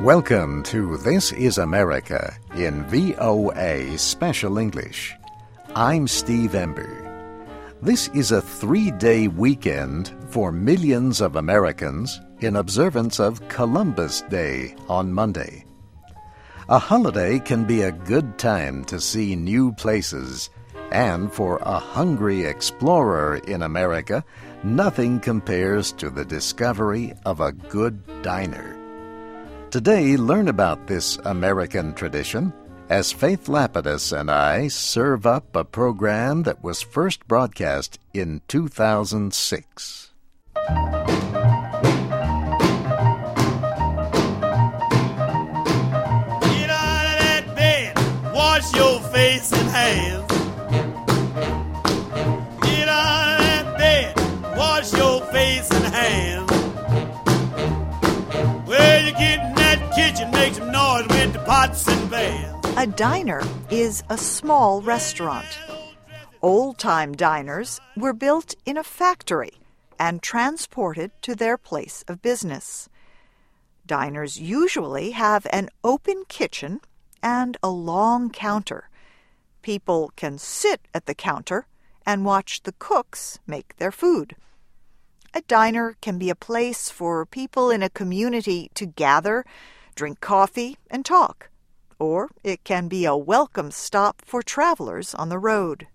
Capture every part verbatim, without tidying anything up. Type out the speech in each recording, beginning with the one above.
Welcome to This is America in V O A Special English. I'm Steve Ember. This is a three-day weekend for millions of Americans in observance of Columbus Day on Monday. A holiday can be a good time to see new places, and for a hungry explorer in America, nothing compares to the discovery of a good diner. Today, learn about this American tradition as Faith Lapidus and I serve up a program that was first broadcast in two thousand six. Get out of that bed, wash your face and hands. Get out of that bed, wash your face and hands. Well, you get in that kitchen, make some noise with the pots and pans. A diner is a small restaurant. Old-time diners were built in a factory and transported to their place of business. Diners usually have an open kitchen and a long counter. People can sit at the counter and watch the cooks make their food. A diner can be a place for people in a community to gather, drink coffee, and talk. Or it can be a welcome stop for travelers on the road.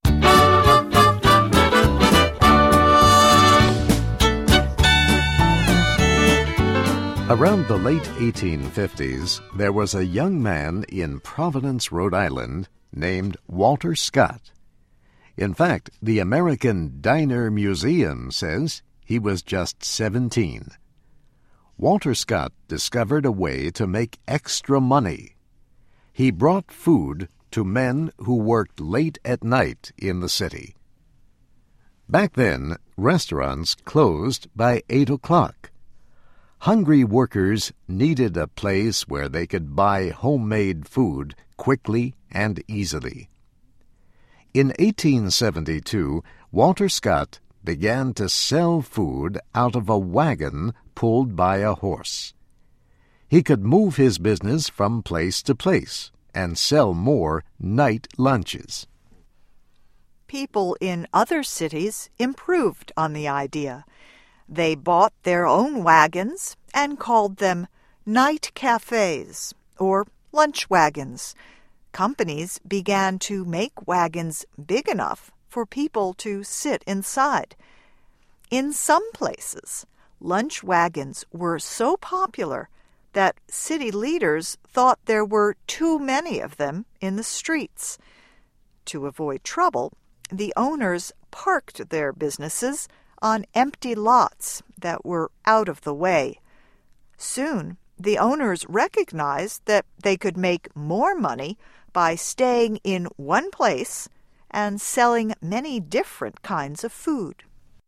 Around the late eighteen fifties, there was a young man in Providence, Rhode Island, named Walter Scott. In fact, the American Diner Museum says he was just seventeen. Walter Scott discovered a way to make extra money. He brought food to men who worked late at night in the city. Back then, restaurants closed by eight o'clock. Hungry workers needed a place where they could buy homemade food quickly and easily. In eighteen seventy-two, Walter Scott began to sell food out of a wagon pulled by a horse. He could move his business from place to place and sell more night lunches. People in other cities improved on the idea. They bought their own wagons and called them night cafes or lunch wagons. Companies began to make wagons big enough for people to sit inside. In some places, lunch wagons were so popular that city leaders thought there were too many of them in the streets. To avoid trouble, the owners parked their businesses on empty lots that were out of the way. Soon, the owners recognized that they could make more money by staying in one place and selling many different kinds of food.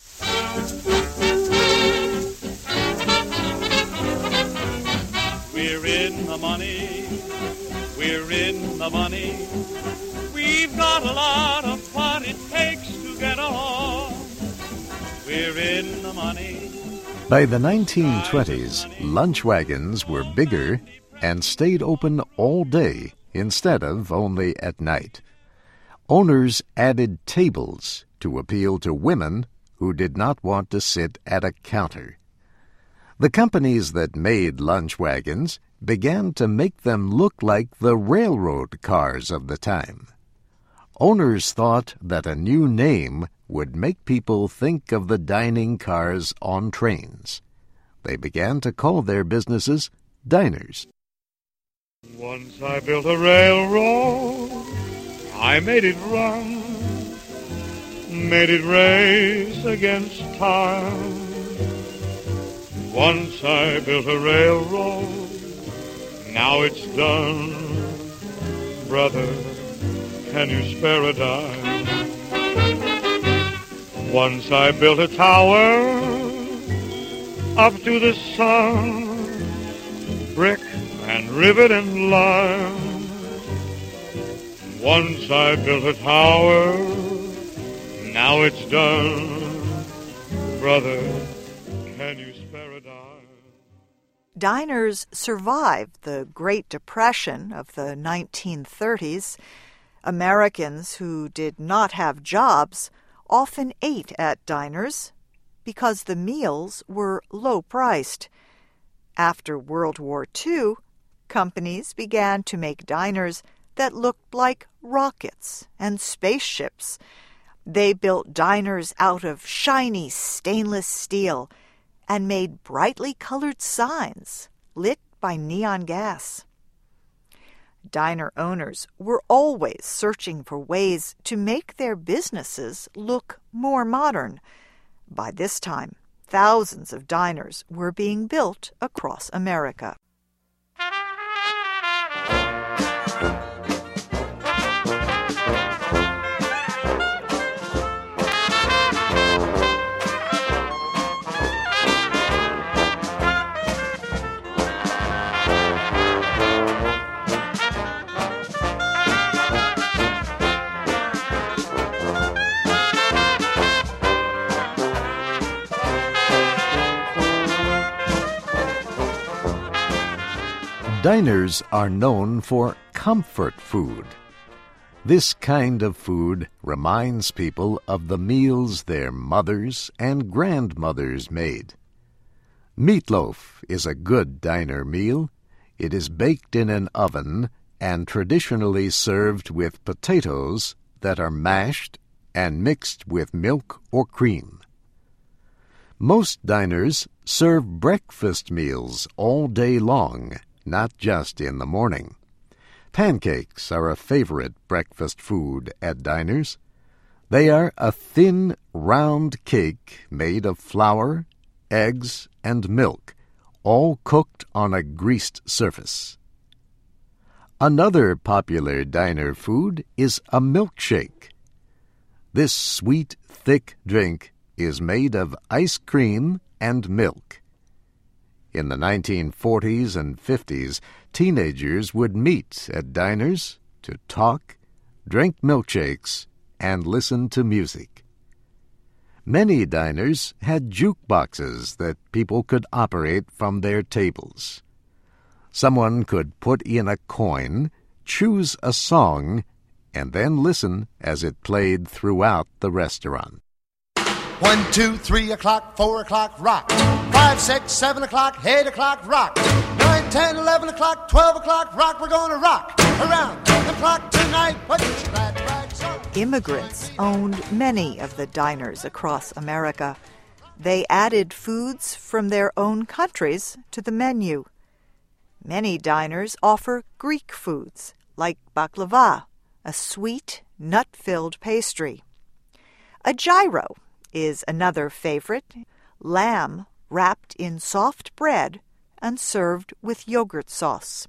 We're in the money, we're in the money. We've got a lot of what it takes to get along. We're in the money. By the nineteen twenties, lunch wagons were bigger and stayed open all day instead of only at night. Owners added tables to appeal to women who did not want to sit at a counter. The companies that made lunch wagons began to make them look like the railroad cars of the time. Owners thought that a new name would make people think of the dining cars on trains. They began to call their businesses diners. Once I built a railroad, I made it run, made it race against time. Once I built a railroad, now it's done. Brother, can you spare a dime? Once I built a tower up to the sun, brick and rivet and lime. Once I built a tower, now it's done. Brother, can you spare a dime? diners survived the Great Depression of the nineteen thirties. Americans who did not have jobs often ate at diners because the meals were low-priced. After World War Two, companies began to make diners that looked like rockets and spaceships. They built diners out of shiny stainless steel and made brightly colored signs lit by neon gas. Diner owners were always searching for ways to make their businesses look more modern. By this time, thousands of diners were being built across America. Diners are known for comfort food. This kind of food reminds people of the meals their mothers and grandmothers made. Meatloaf is a good diner meal. It is baked in an oven and traditionally served with potatoes that are mashed and mixed with milk or cream. Most diners serve breakfast meals all day long, not just in the morning. Pancakes are a favorite breakfast food at diners. They are a thin, round cake made of flour, eggs, and milk, all cooked on a greased surface. Another popular diner food is a milkshake. This sweet, thick drink is made of ice cream and milk. In the nineteen forties and fifties, teenagers would meet at diners to talk, drink milkshakes, and listen to music. Many diners had jukeboxes that people could operate from their tables. Someone could put in a coin, choose a song, and then listen as it played throughout the restaurant. One, two, three o'clock, four o'clock, rock. Five, six, seven o'clock, eight o'clock, rock. Nine, ten, eleven o'clock, twelve o'clock, rock. We're gonna rock around the clock tonight. Put your glad rags on. Immigrants owned many of the diners across America. They added foods from their own countries to the menu. Many diners offer Greek foods, like baklava, a sweet, nut-filled pastry. A gyro is another favorite, lamb wrapped in soft bread and served with yogurt sauce.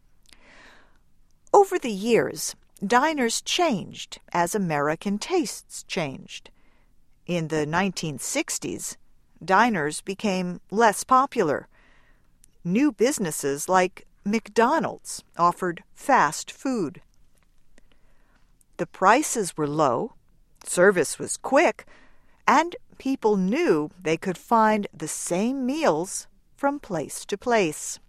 Over the years, diners changed as American tastes changed. In the nineteen sixties, diners became less popular. New businesses like McDonald's offered fast food. The prices were low, service was quick, and people knew they could find the same meals from place to place.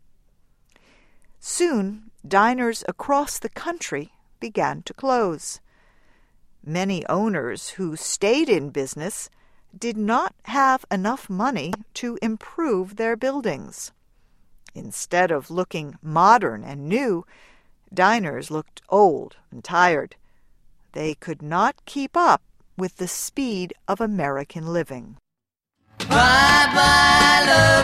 Soon, diners across the country began to close. Many owners who stayed in business did not have enough money to improve their buildings. Instead of looking modern and new, diners looked old and tired. They could not keep up with the speed of American living. Bye-bye love,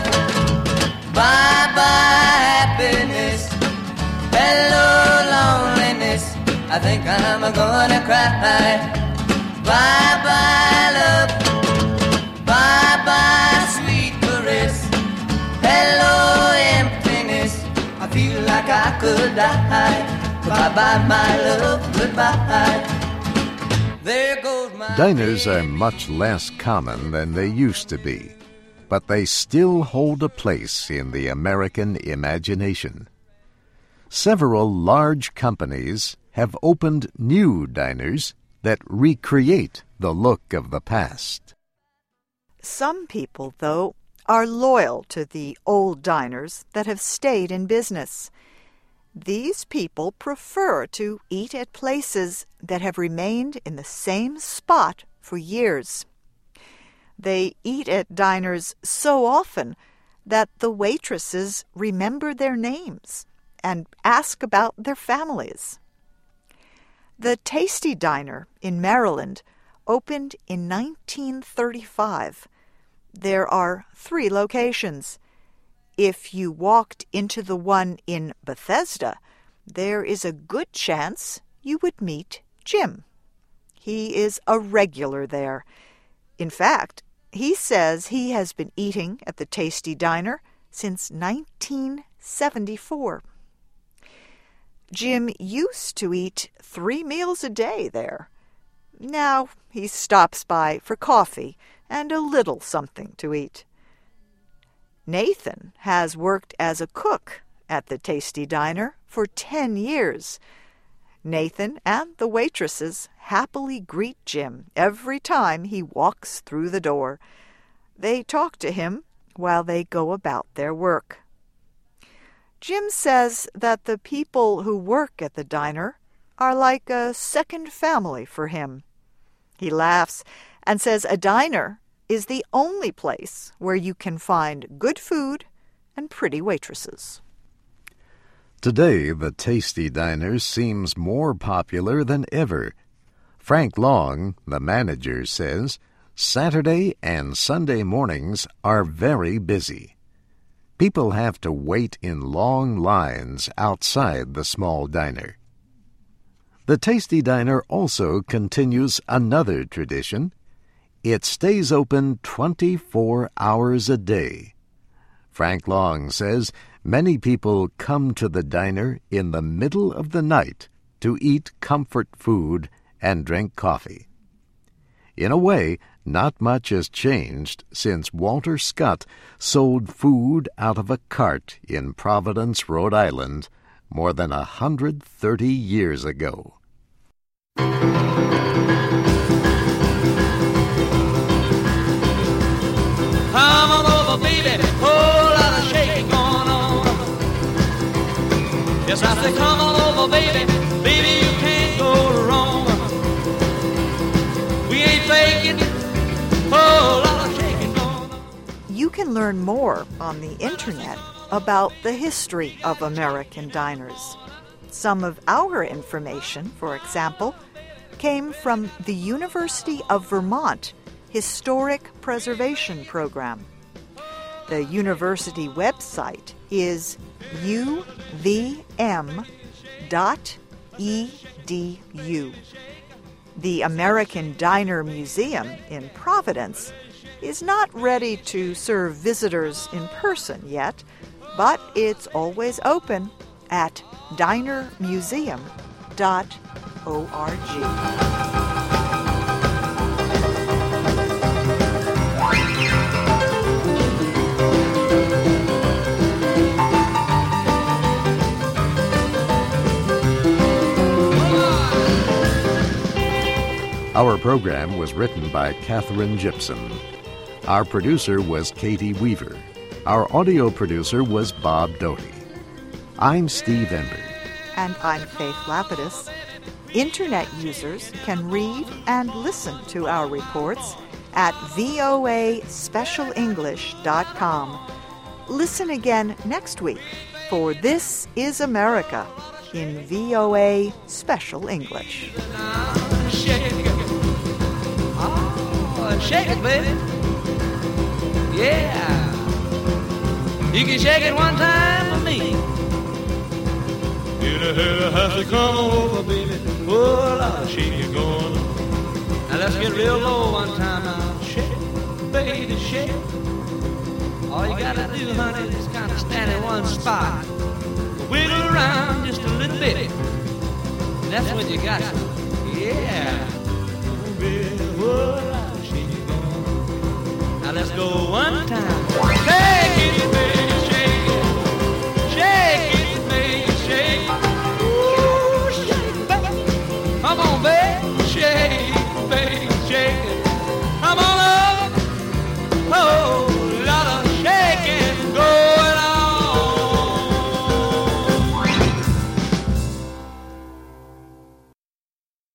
bye-bye happiness, hello loneliness, I think I'm gonna cry. Bye-bye love, bye-bye sweet caress, hello emptiness, I feel like I could die. Bye-bye my love, goodbye. There goes my Diners are much less common than they used to be, but they still hold a place in the American imagination. Several large companies have opened new diners that recreate the look of the past. Some people, though, are loyal to the old diners that have stayed in business. These people prefer to eat at places that have remained in the same spot for years. They eat at diners so often that the waitresses remember their names and ask about their families. The Tasty Diner in Maryland opened in nineteen thirty-five. There are three locations. If you walked into the one in Bethesda, there is a good chance you would meet Jim. He is a regular there. In fact, he says he has been eating at the Tasty Diner since nineteen seventy-four. Jim used to eat three meals a day there. Now he stops by for coffee and a little something to eat. Nathan has worked as a cook at the Tasty Diner for ten years. Nathan and the waitresses happily greet Jim every time he walks through the door. They talk to him while they go about their work. Jim says that the people who work at the diner are like a second family for him. He laughs and says a diner is the only place where you can find good food and pretty waitresses. Today, the Tasty Diner seems more popular than ever. Frank Long, the manager, says Saturday and Sunday mornings are very busy. People have to wait in long lines outside the small diner. The Tasty Diner also continues another tradition. It stays open twenty-four hours a day. Frank Long says many people come to the diner in the middle of the night to eat comfort food and drink coffee. In a way, not much has changed since Walter Scott sold food out of a cart in Providence, Rhode Island, more than a hundred thirty years ago. Come on over, baby, whole lot of shaking going on. Yes, I say come on over, baby, baby, you can't go wrong. We ain't faking, whole lot of shaking going on. You can learn more on the internet about the history of American diners. Some of our information, for example, came from the University of Vermont Historic Preservation Program. The university website is u v m dot e d u. The American Diner Museum in Providence is not ready to serve visitors in person yet, but it's always open at diner museum dot org. Our program was written by Catherine Gibson. Our producer was Katie Weaver. Our audio producer was Bob Doty. I'm Steve Ember. And I'm Faith Lapidus. Internet users can read and listen to our reports at v o a special english dot com. Listen again next week for This is America in V O A Special English. Shake it, baby. Yeah. You can shake it one time for me. You know, have to come over, baby. Oh, Lord, shake it going on. Now let's get real low one time now. Shake it, baby, shake it. All you gotta do, honey, is kind of stand in one spot. Wiggle around just a little bit. And that's when you got it. Yeah. Oh, baby, oh, Lord. Now let's go one time.